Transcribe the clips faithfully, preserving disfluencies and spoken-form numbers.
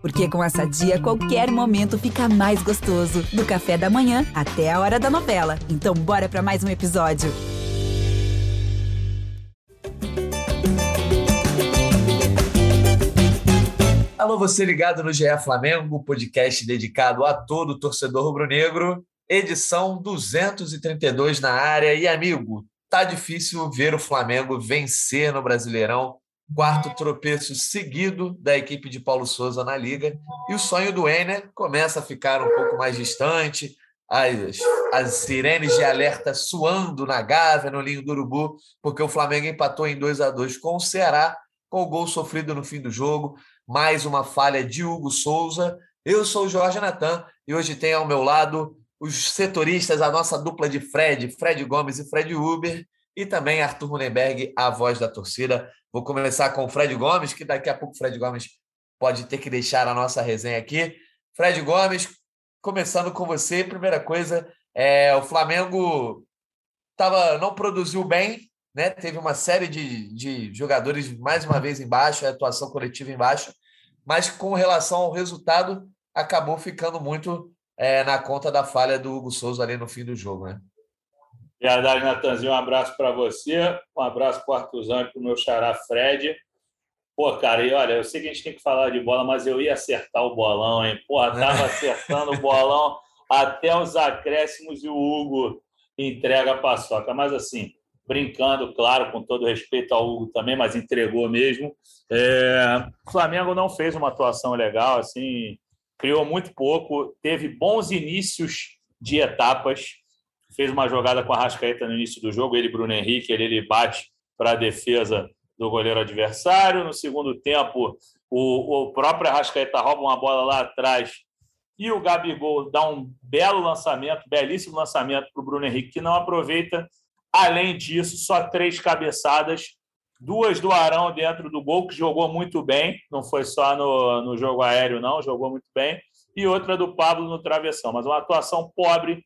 Porque com a Sadia, qualquer momento fica mais gostoso. Do café da manhã até a hora da novela. Então bora pra mais um episódio. Alô, você ligado no G E Flamengo, podcast dedicado a todo torcedor rubro-negro, edição duzentos e trinta e dois na área. E, amigo, tá difícil ver o Flamengo vencer no Brasileirão, quarto tropeço seguido da equipe de Paulo Souza na Liga, e o sonho do Enner começa a ficar um pouco mais distante, as, as sirenes de alerta suando na Gávea, no Ninho do Urubu, porque o Flamengo empatou em dois a dois com o Ceará, com o gol sofrido no fim do jogo. Mais uma falha de Hugo Souza. Eu sou o Jorge Natan e hoje tem ao meu lado os setoristas, a nossa dupla de Fred, Fred Gomes e Fred Uber, e também Arthur Mullenberg, a voz da torcida. Vou começar com o Fred Gomes, que daqui a pouco o Fred Gomes pode ter que deixar a nossa resenha aqui. Fred Gomes, começando com você, primeira coisa, é, o Flamengo tava, não produziu bem, né? Teve uma série de, de jogadores mais uma vez embaixo, a atuação coletiva embaixo, mas com relação ao resultado, acabou ficando muito é, na conta da falha do Hugo Souza ali no fim do jogo, né? Verdade, Natanzinho, um abraço para você, um abraço para o Arthurzão e para o meu xará Fred. Pô, cara, e olha, eu sei que a gente tem que falar de bola, mas eu ia acertar o bolão, hein? Porra, tava acertando o bolão até os acréscimos e o Hugo entrega a paçoca. Mas assim, brincando, claro, com todo respeito ao Hugo também, mas entregou mesmo. É... O Flamengo não fez uma atuação legal, assim, criou muito pouco, teve bons inícios de etapas, fez uma jogada com a Arrascaeta no início do jogo, ele, Bruno Henrique, ele, ele bate para a defesa do goleiro adversário. No segundo tempo, o, o próprio Arrascaeta rouba uma bola lá atrás e o Gabigol dá um belo lançamento, belíssimo lançamento para o Bruno Henrique, que não aproveita. Além disso, só três cabeçadas, duas do Arão dentro do gol, que jogou muito bem, não foi só no, no jogo aéreo, não, jogou muito bem, e outra do Pablo no travessão. Mas uma atuação pobre,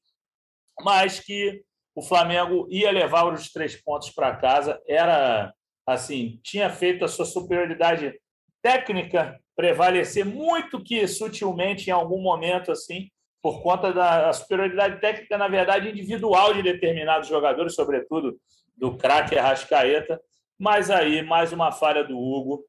mas que o Flamengo ia levar os três pontos para casa, era assim, tinha feito a sua superioridade técnica prevalecer muito que sutilmente em algum momento, assim, por conta da superioridade técnica, na verdade, individual de determinados jogadores, sobretudo do craque Arrascaeta, mas aí mais uma falha do Hugo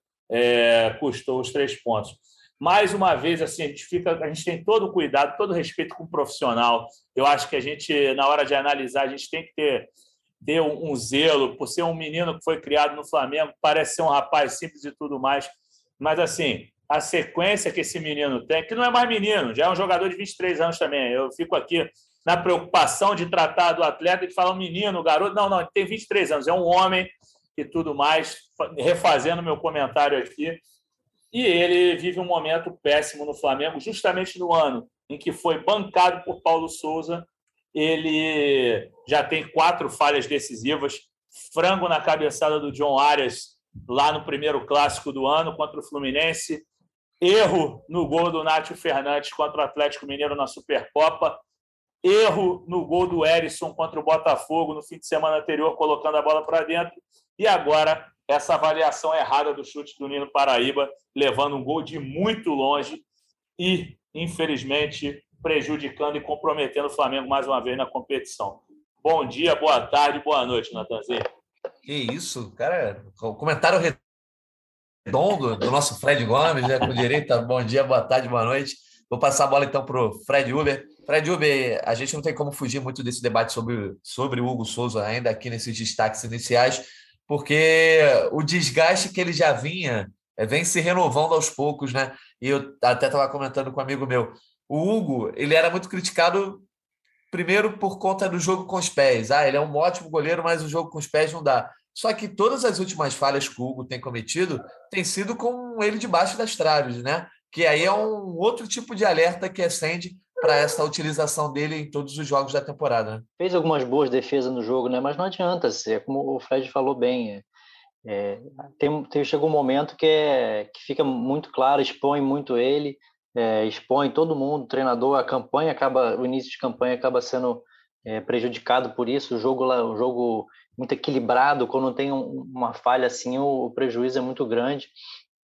é, custou os três pontos. Mais uma vez, assim, a gente, fica, a gente tem todo o cuidado, todo o respeito com o profissional. Eu acho que a gente, na hora de analisar, a gente tem que ter, ter um, um zelo, por ser um menino que foi criado no Flamengo, parece ser um rapaz simples e tudo mais, mas, assim, a sequência que esse menino tem, que não é mais menino, já é um jogador de vinte e três anos também. Eu fico aqui na preocupação de tratar do atleta e de falar um menino, um garoto. Não, não, ele tem vinte e três anos, é um homem e tudo mais, refazendo meu comentário aqui. E ele vive um momento péssimo no Flamengo, justamente no ano em que foi bancado por Paulo Souza. Ele já tem quatro falhas decisivas, frango na cabeçada do John Arias lá no primeiro clássico do ano contra o Fluminense, erro no gol do Nátio Fernandes contra o Atlético Mineiro na Supercopa, erro no gol do Herisson contra o Botafogo no fim de semana anterior, colocando a bola para dentro, e agora essa avaliação errada do chute do Nino Paraíba, levando um gol de muito longe e, infelizmente, prejudicando e comprometendo o Flamengo mais uma vez na competição. Bom dia, boa tarde, boa noite, Natanzinho. Que isso, cara, o comentário redondo do nosso Fred Gomes, né, com direito a bom dia, boa tarde, boa noite. Vou passar a bola então para o Fred Uber. Fred Uber, a gente não tem como fugir muito desse debate sobre, sobre o Hugo Souza ainda aqui nesses destaques iniciais, porque o desgaste que ele já vinha vem se renovando aos poucos, né? E eu até estava comentando com um amigo meu, o Hugo, ele era muito criticado primeiro por conta do jogo com os pés. Ah, ele é um ótimo goleiro, mas o jogo com os pés não dá. Só que todas as últimas falhas que o Hugo tem cometido tem sido com ele debaixo das traves, né? Que aí é um outro tipo de alerta que acende para essa utilização dele em todos os jogos da temporada. Né? Fez algumas boas defesas no jogo, né? Mas não adianta, é como o Fred falou bem. É, é, tem, tem, chegou um momento que, é, que fica muito claro, expõe muito ele, é, expõe todo mundo, o treinador, a campanha acaba, o início de campanha acaba sendo é, prejudicado por isso. O jogo lá, o jogo muito equilibrado, quando tem um, uma falha assim, o, o prejuízo é muito grande.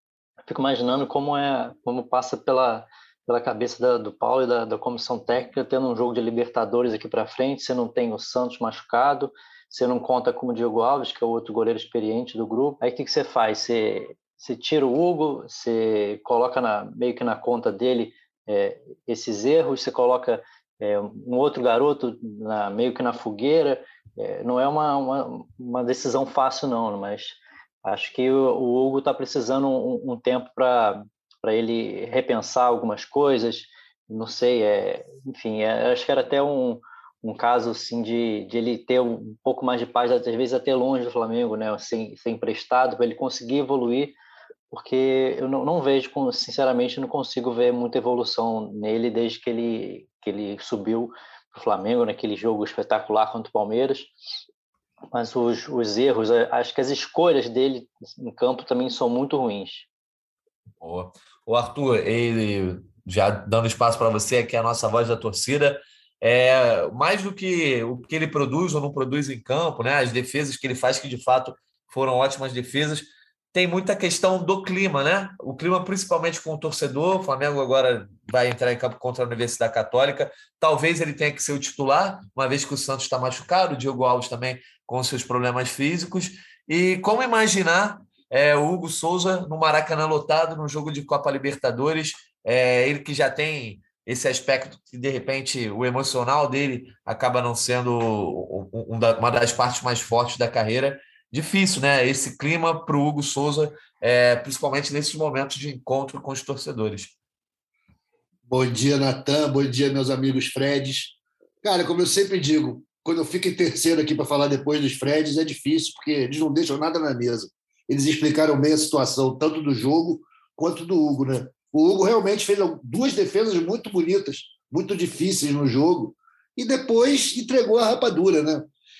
fico imaginando como é, como passa pela, pela cabeça da, do Paulo e da, da comissão técnica, tendo um jogo de Libertadores aqui para frente. Você não tem o Santos machucado, você não conta com o Diego Alves, que é o outro goleiro experiente do grupo. Aí o que, que você faz? Você, você tira o Hugo, você coloca na, meio que na conta dele é, esses erros, você coloca é, um outro garoto na, meio que na fogueira. É, não é uma, uma, uma decisão fácil, não, mas acho que o, o Hugo está precisando um, um tempo para ele repensar algumas coisas. Não sei, é, enfim, é, acho que era até um, um caso assim, de, de ele ter um pouco mais de paz, às vezes até longe do Flamengo, né, sem, sem emprestado, para ele conseguir evoluir, porque eu não, não vejo, sinceramente, não consigo ver muita evolução nele desde que ele, que ele subiu para o Flamengo, naquele jogo espetacular contra o Palmeiras. Mas os, os erros, acho que as escolhas dele em campo também são muito ruins. Boa. O Arthur, ele, já dando espaço para você, que é a nossa voz da torcida, é, mais do que o que ele produz ou não produz em campo, né, as defesas que ele faz, que de fato foram ótimas defesas, tem muita questão do clima, né? O clima principalmente com o torcedor. O Flamengo agora vai entrar em campo contra a Universidade Católica. Talvez ele tenha que ser o titular, uma vez que o Santos está machucado, o Diego Alves também com seus problemas físicos. E como imaginar é, o Hugo Souza no Maracanã lotado, num jogo de Copa Libertadores, é, ele que já tem esse aspecto que, de repente, o emocional dele acaba não sendo uma das partes mais fortes da carreira. Difícil, né? Esse clima para o Hugo Souza, é, principalmente nesses momentos de encontro com os torcedores. Bom dia, Natan. Bom dia, meus amigos Freds. Cara, como eu sempre digo, quando eu fico em terceiro aqui para falar depois dos Freds, é difícil, porque eles não deixam nada na mesa. Eles explicaram bem a situação, tanto do jogo quanto do Hugo, né? O Hugo realmente fez duas defesas muito bonitas, muito difíceis no jogo, e depois entregou a rapadura, né?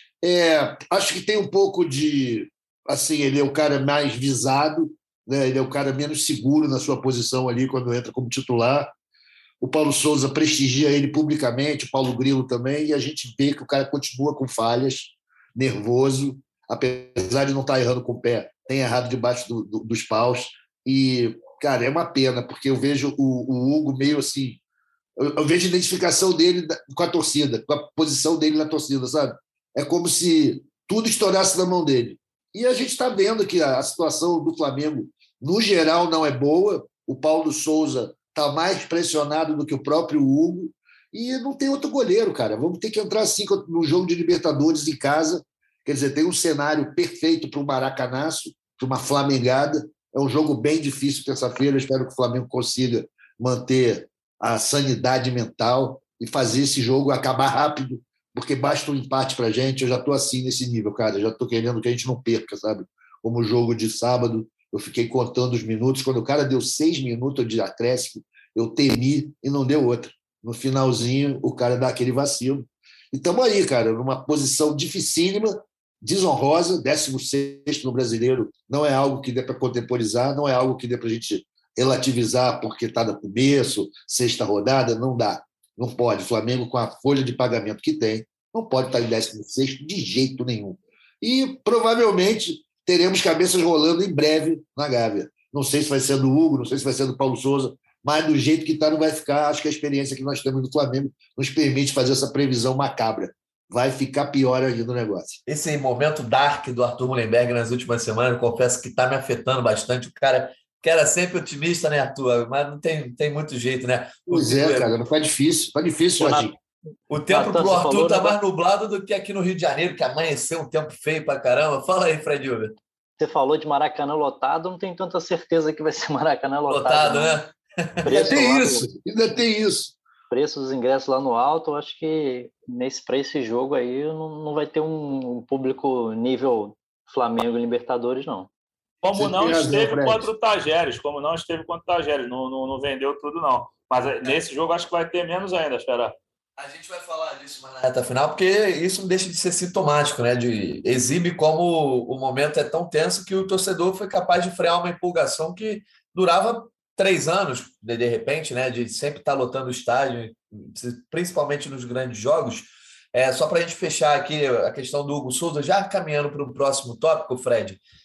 É, acho que tem um pouco de... Assim, ele é o cara mais visado, né? Ele é o cara menos seguro na sua posição ali quando entra como titular. O Paulo Souza prestigia ele publicamente, o Paulo Grilo também, e a gente vê que o cara continua com falhas, nervoso, apesar de não estar errando com o pé, tem errado debaixo do, do, dos paus. E, cara, é uma pena, porque eu vejo o, o Hugo meio assim... Eu, eu vejo a identificação dele com a torcida, com a posição dele na torcida, sabe? É como se tudo estourasse na mão dele. E a gente está vendo que a situação do Flamengo, no geral, não é boa. O Paulo Souza está mais pressionado do que o próprio Hugo. E não tem outro goleiro, cara. Vamos ter que entrar assim no jogo de Libertadores em casa. Quer dizer, tem um cenário perfeito para um maracanaço, para uma flamengada. É um jogo bem difícil terça-feira. Espero que o Flamengo consiga manter a sanidade mental e fazer esse jogo acabar rápido, porque basta um empate para a gente. Eu já estou assim nesse nível, cara. Eu já estou querendo que a gente não perca, sabe? Como o jogo de sábado, eu fiquei contando os minutos. Quando o cara deu seis minutos de acréscimo, eu temi e não deu outra. No finalzinho, o cara dá aquele vacilo. E estamos aí, cara, numa posição dificílima, desonrosa, décimo sexto no Brasileiro. Não é algo que dê para contemporizar, não é algo que dê para a gente relativizar porque está no começo, sexta rodada, não dá. Não pode. O Flamengo, com a folha de pagamento que tem, não pode estar em décimo sexto de jeito nenhum. E provavelmente teremos cabeças rolando em breve na Gávea. Não sei se vai ser do Hugo, não sei se vai ser do Paulo Souza, mas do jeito que está não vai ficar. Acho que a experiência que nós temos no Flamengo nos permite fazer essa previsão macabra. Vai ficar pior ainda o negócio. Esse momento dark do Arthur Mullenberg nas últimas semanas, eu confesso que está me afetando bastante. O cara que era sempre otimista, né, Arthur? Mas não tem, tem muito jeito, né? Pois é, cara, não tá difícil. Tá difícil, Jorginho. O tempo para o Arthur tá mais nublado do que aqui no Rio de Janeiro, que amanheceu um tempo feio pra caramba. Fala aí, Fred Uber. Você falou de Maracanã lotado, não tenho tanta certeza que vai ser Maracanã lotado. Lotado, né? Ainda tem isso, ainda tem isso. Preço dos ingressos lá no alto, eu acho que nesse, para esse jogo aí não, não vai ter um, um público nível Flamengo e Libertadores, não. Como Você não esteve razão, contra o Tajeres, como não esteve contra o Tajeres, não, não, não vendeu tudo, não. Mas é. Nesse jogo acho que vai ter menos ainda, espera. A gente vai falar disso mais na reta final, porque isso não deixa de ser sintomático, né? De, exibe como o momento é tão tenso que o torcedor foi capaz de frear uma empolgação que durava três anos, de, de repente, né? De sempre estar lotando o estádio, principalmente nos grandes jogos. É, só para a gente fechar aqui a questão do Hugo Souza, já caminhando para o próximo tópico, Fred.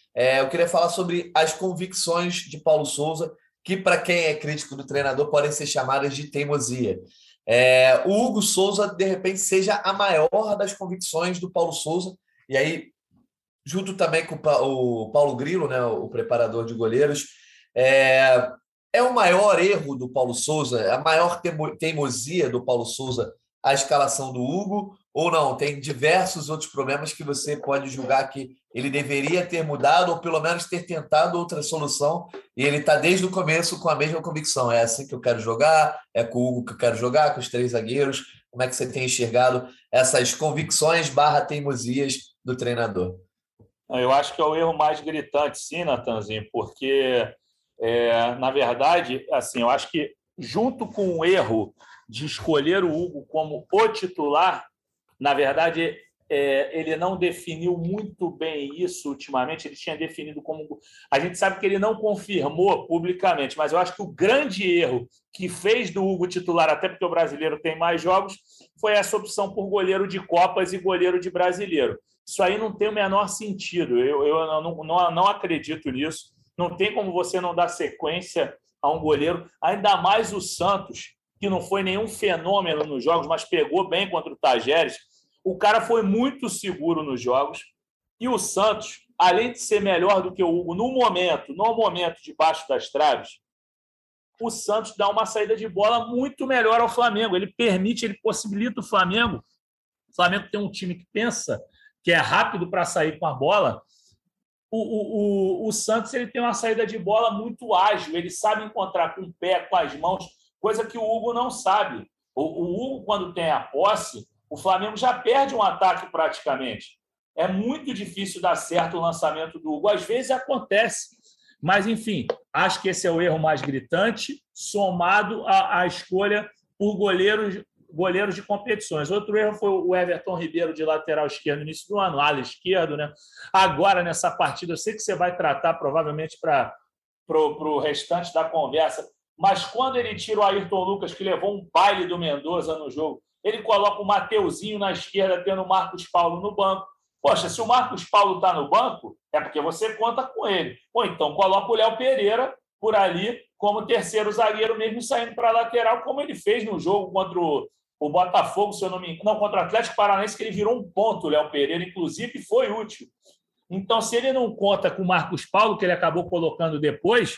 É, eu queria falar sobre as convicções de Paulo Sousa, que, para quem é crítico do treinador, podem ser chamadas de teimosia. É, o Hugo Souza, de repente, seja a maior das convicções do Paulo Sousa, e aí, junto também com o Paulo Grilo, né, o preparador de goleiros, é, é o maior erro do Paulo Sousa, a maior teimosia do Paulo Sousa, a escalação do Hugo, ou não? Tem diversos outros problemas que você pode julgar que ele deveria ter mudado, ou pelo menos ter tentado outra solução, e ele está desde o começo com a mesma convicção. É assim que eu quero jogar, é com o Hugo que eu quero jogar, com os três zagueiros. Como é que você tem enxergado essas convicções barra teimosias do treinador? Eu acho que é o erro mais gritante, sim, Natanzinho, porque, é, na verdade, assim, eu acho que junto com o erro de escolher o Hugo como o titular, na verdade, é, ele não definiu muito bem isso ultimamente, ele tinha definido como... A gente sabe que ele não confirmou publicamente, mas eu acho que o grande erro que fez do Hugo titular, até porque o brasileiro tem mais jogos, foi essa opção por goleiro de Copas e goleiro de brasileiro. Isso aí não tem o menor sentido, eu, eu não, não, não acredito nisso, não tem como você não dar sequência a um goleiro, ainda mais o Santos, que não foi nenhum fenômeno nos jogos, mas pegou bem contra o Tajeres. O cara foi muito seguro nos jogos. E o Santos, além de ser melhor do que o Hugo no momento, no momento debaixo das traves, o Santos dá uma saída de bola muito melhor ao Flamengo. Ele permite, ele possibilita o Flamengo. O Flamengo tem um time que pensa, que é rápido para sair com a bola. O, o, o, o Santos ele tem uma saída de bola muito ágil. Ele sabe encontrar com o pé, com as mãos, coisa que o Hugo não sabe. O, o Hugo, quando tem a posse, o Flamengo já perde um ataque praticamente. É muito difícil dar certo o lançamento do Hugo. Às vezes acontece. Mas, enfim, acho que esse é o erro mais gritante, somado à, à escolha por goleiros, goleiros de competições. Outro erro foi o Everton Ribeiro de lateral esquerdo no início do ano, ala esquerdo, né? Agora, nessa partida, eu sei que você vai tratar provavelmente para o restante da conversa, mas quando ele tira o Ayrton Lucas, que levou um baile do Mendoza no jogo, ele coloca o Mateuzinho na esquerda, tendo o Marcos Paulo no banco. Poxa, se o Marcos Paulo está no banco, é porque você conta com ele. Ou então coloca o Léo Pereira por ali como terceiro zagueiro, mesmo saindo para a lateral, como ele fez no jogo contra o, o Botafogo, se eu não me engano, não, contra o Atlético Paranaense, que ele virou um ponto, o Léo Pereira, inclusive, foi útil. Então, se ele não conta com o Marcos Paulo, que ele acabou colocando depois,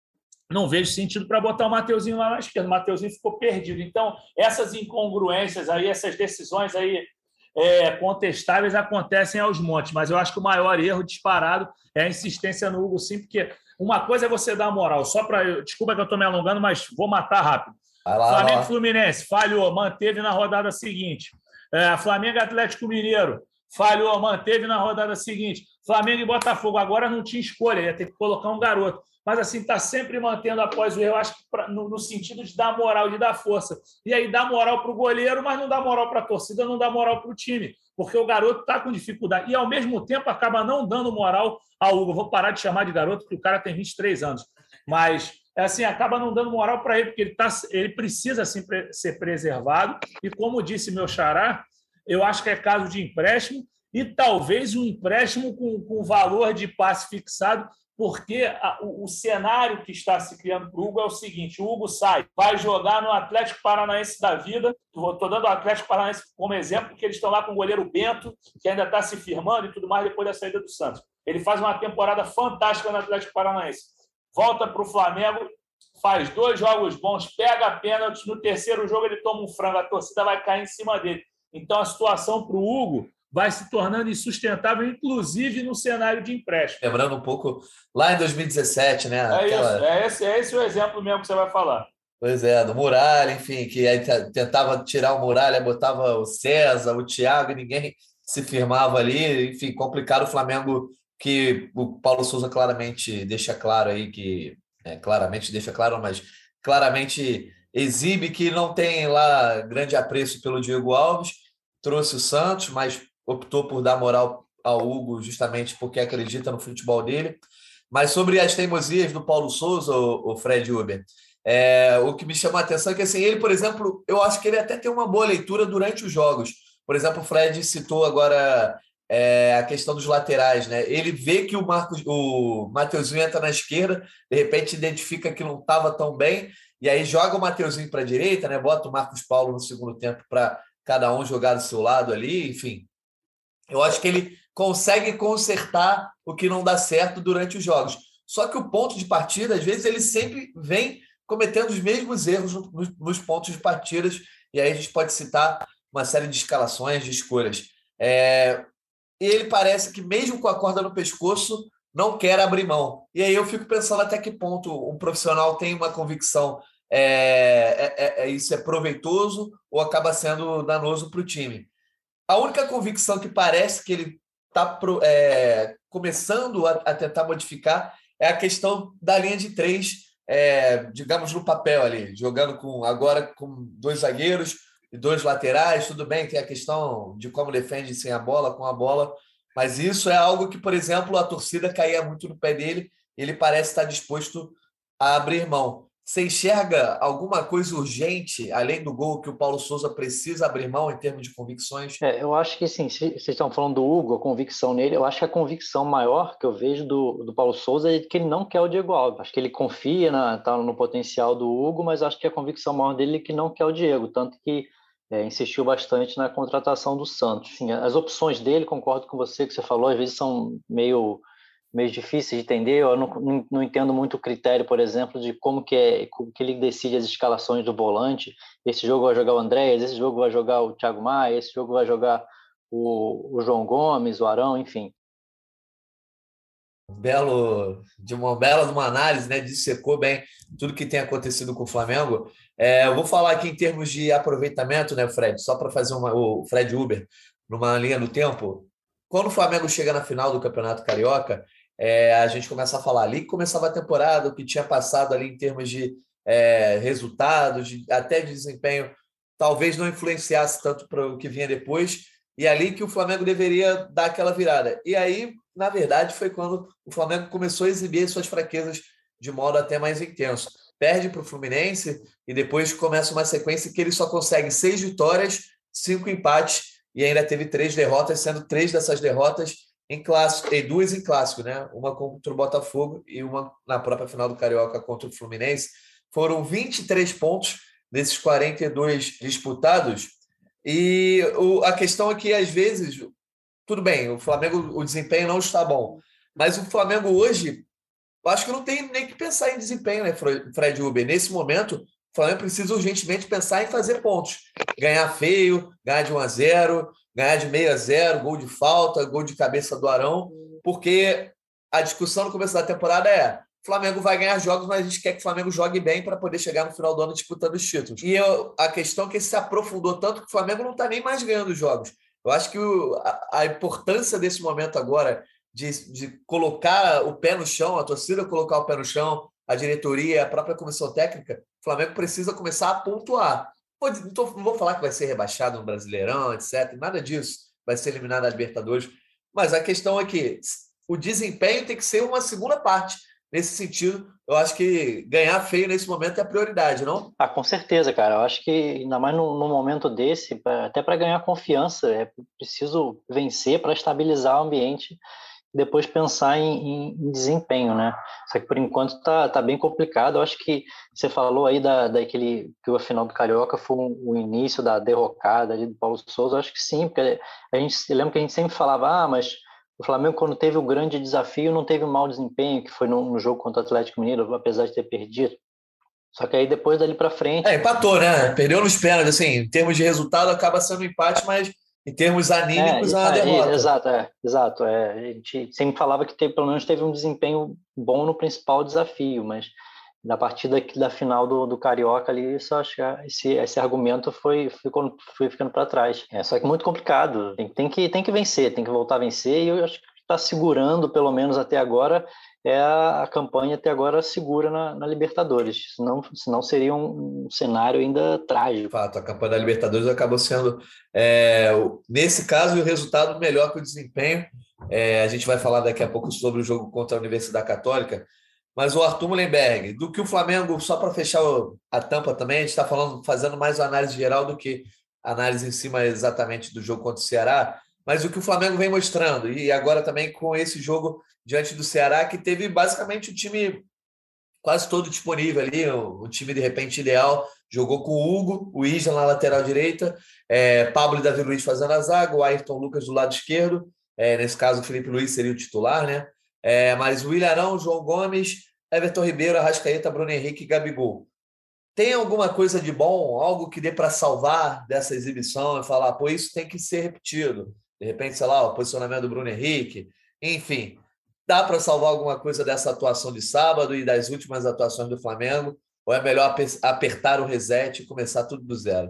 não vejo sentido para botar o Mateuzinho lá na esquerda. O Mateuzinho ficou perdido. Então, essas incongruências aí, essas decisões aí é, contestáveis acontecem aos montes, mas eu acho que o maior erro disparado é a insistência no Hugo, sim, porque uma coisa é você dar moral, só para... Desculpa que eu estou me alongando, mas vou matar rápido. Vai lá, Flamengo e Fluminense, falhou, manteve na rodada seguinte. É, Flamengo e Atlético Mineiro, falhou, manteve na rodada seguinte. Flamengo e Botafogo, agora não tinha escolha, ia ter que colocar um garoto. Mas, assim, está sempre mantendo após o erro, acho que pra, no, no sentido de dar moral, de dar força. E aí dá moral para o goleiro, mas não dá moral para a torcida, não dá moral para o time, porque o garoto está com dificuldade. E, ao mesmo tempo, acaba não dando moral ao Hugo. Vou parar de chamar de garoto, porque o cara tem vinte e três anos. Mas, assim, acaba não dando moral para ele, porque ele, tá, ele precisa assim, ser preservado. E, como disse meu xará, eu acho que é caso de empréstimo, e talvez um empréstimo com, com valor de passe fixado, porque a, o, o cenário que está se criando para o Hugo é o seguinte: o Hugo sai, vai jogar no Atlético Paranaense da vida. Estou dando o Atlético Paranaense como exemplo, porque eles estão lá com o goleiro Bento, que ainda está se firmando e tudo mais depois da saída do Santos. Ele faz uma temporada fantástica no Atlético Paranaense. Volta para o Flamengo, faz dois jogos bons, pega pênalti, no terceiro jogo ele toma um frango, a torcida vai cair em cima dele. Então a situação para o Hugo vai se tornando insustentável, inclusive no cenário de empréstimo. Lembrando um pouco, lá em dois mil e dezessete, né? É, aquela... isso, é, esse, é esse o exemplo mesmo que você vai falar. Pois é, do Muralha, enfim, que aí tentava tirar o Muralha, botava o César, o Thiago, e ninguém se firmava ali. Enfim, complicado o Flamengo, que o Paulo Sousa claramente deixa claro aí que... É, claramente deixa claro, mas claramente exibe que não tem lá grande apreço pelo Diego Alves. Trouxe o Santos, mas optou por dar moral ao Hugo justamente porque acredita no futebol dele. Mas sobre as teimosias do Paulo Sousa, o, o Fred Uber, é, o que me chamou a atenção é que assim, ele, por exemplo, eu acho que ele até tem uma boa leitura durante os jogos. Por exemplo, o Fred citou agora é a questão dos laterais, né? Ele vê que o Marcos, o Mateuzinho entra na esquerda, de repente identifica que não estava tão bem, e aí joga o Mateuzinho para a direita, né? Bota o Marcos Paulo no segundo tempo para cada um jogar do seu lado ali, enfim. Eu acho que ele consegue consertar o que não dá certo durante os jogos. Só que o ponto de partida, às vezes, ele sempre vem cometendo os mesmos erros nos, nos pontos de partidas, e aí a gente pode citar uma série de escalações, de escolhas. É... E ele parece que, mesmo com a corda no pescoço, não quer abrir mão. E aí eu fico pensando até que ponto um profissional tem uma convicção, é, é, é, isso é proveitoso ou acaba sendo danoso para o time. A única convicção que parece que ele está é, começando a, a tentar modificar é a questão da linha de três, é, digamos, no papel ali, jogando com, agora com dois zagueiros e dois laterais. Tudo bem, tem a questão de como defende sem a bola, com a bola, mas isso é algo que, por exemplo, a torcida caía muito no pé dele, ele parece estar disposto a abrir mão. Você enxerga alguma coisa urgente, além do gol, que o Paulo Sousa precisa abrir mão em termos de convicções? É, eu acho que, sim, se vocês estão falando do Hugo, a convicção nele, eu acho que a convicção maior que eu vejo do, do Paulo Sousa é que ele não quer o Diego Alves. Acho que ele confia na, tá no potencial do Hugo, mas acho que a convicção maior dele é que não quer o Diego, tanto que é, insistiu bastante na contratação do Santos. Sim, as opções dele, concordo com você, que você falou, às vezes são meio... meio difícil de entender. Eu não, não, não entendo muito o critério, por exemplo, de como que, é, como que ele decide as escalações do volante. Esse jogo vai jogar o Andréas, esse jogo vai jogar o Thiago Maia, esse jogo vai jogar o, o João Gomes, o Arão, enfim. Belo, de uma bela de uma análise, né? Dissecou bem tudo que tem acontecido com o Flamengo. É, eu vou falar aqui em termos de aproveitamento, né, Fred? Só para fazer uma, o Fred Uber, numa linha do tempo. Quando o Flamengo chega na final do Campeonato Carioca, é, a gente começa a falar ali que começava a temporada, o que tinha passado ali em termos de é, resultados, de, até de desempenho, talvez não influenciasse tanto para o que vinha depois, e ali que o Flamengo deveria dar aquela virada. E aí, na verdade, foi quando o Flamengo começou a exibir suas fraquezas de modo até mais intenso. Perde para o Fluminense e depois começa uma sequência que ele só consegue seis vitórias, cinco empates, e ainda teve três derrotas, sendo três dessas derrotas em clássico, e duas em clássico, né? Uma contra o Botafogo e uma na própria final do Carioca contra o Fluminense. Foram vinte e três pontos desses quarenta e dois disputados. E o, a questão é que, às vezes, tudo bem, o Flamengo, o desempenho não está bom, mas o Flamengo hoje, eu acho que não tem nem que pensar em desempenho, né, Fred Uber? Nesse momento, o Flamengo precisa urgentemente pensar em fazer pontos. Ganhar feio, ganhar de um a zero, ganhar de meio a zero, gol de falta, gol de cabeça do Arão, porque a discussão no começo da temporada é: o Flamengo vai ganhar jogos, mas a gente quer que o Flamengo jogue bem para poder chegar no final do ano disputando os títulos. E eu, a questão é que se aprofundou tanto que o Flamengo não está nem mais ganhando jogos. Eu acho que o, a, a importância desse momento agora de, de colocar o pé no chão, a torcida colocar o pé no chão, a diretoria, a própria comissão técnica, o Flamengo precisa começar a pontuar. Não, tô, não vou falar que vai ser rebaixado no Brasileirão, etcétera. Nada disso. Vai ser eliminado da Libertadores. Mas a questão é que o desempenho tem que ser uma segunda parte. Nesse sentido, eu acho que ganhar feio nesse momento é a prioridade, não? Ah, com certeza, cara. Eu acho que, ainda mais num, num momento desse, até para ganhar confiança, é preciso vencer para estabilizar o ambiente e depois pensar em, em, em desempenho, né? Só que, por enquanto, tá, tá bem complicado. Eu acho que você falou aí da, daquele, que o final do Carioca foi um, o início da derrocada ali do Paulo Sousa. Eu acho que sim, porque a gente, eu lembro que a gente sempre falava, ah, mas o Flamengo, quando teve o grande desafio, não teve um mau desempenho, que foi no, no jogo contra o Atlético Mineiro, apesar de ter perdido. Só que aí depois dali para frente... É, empatou, né? Perdeu nos pênaltis, assim, em termos de resultado acaba sendo um empate, mas em termos anímicos é, é uma derrota. É, exato, é, exato. É. A gente sempre falava que teve, pelo menos teve um desempenho bom no principal desafio, mas na partida da final do, do Carioca ali, isso, acho que esse, esse argumento foi, ficou, foi ficando para trás. É, só que muito complicado. Tem, tem, que, tem que vencer, tem que voltar a vencer, e eu acho que está segurando, pelo menos até agora, é a, a campanha até agora segura na, na Libertadores. Senão, senão seria um, um cenário ainda trágico. De fato, a campanha da Libertadores acabou sendo, é, nesse caso, o resultado melhor que o desempenho. É, a gente vai falar daqui a pouco sobre o jogo contra a Universidade Católica. Mas o Arthur Mullenberg, do que o Flamengo, só para fechar a tampa também, a gente está falando, fazendo mais uma análise geral do que análise em cima exatamente do jogo contra o Ceará. mas o que o Flamengo vem mostrando, e agora também com esse jogo diante do Ceará, que teve basicamente o time quase todo disponível ali, o, o time de repente ideal, jogou com o Hugo, o Isla na lateral direita, é, Pablo e Davi Luiz fazendo a zaga, o Ayrton Lucas do lado esquerdo, é, nesse caso o Felipe Luiz seria o titular, né? É, mas o Willian Arão, João Gomes, Everton Ribeiro, Arrascaeta, Bruno Henrique e Gabigol. Tem alguma coisa de bom, algo que dê para salvar dessa exibição e falar, pô, isso tem que ser repetido? De repente, sei lá, o posicionamento do Bruno Henrique, enfim, dá para salvar alguma coisa dessa atuação de sábado e das últimas atuações do Flamengo? Ou é melhor apertar o reset e começar tudo do zero?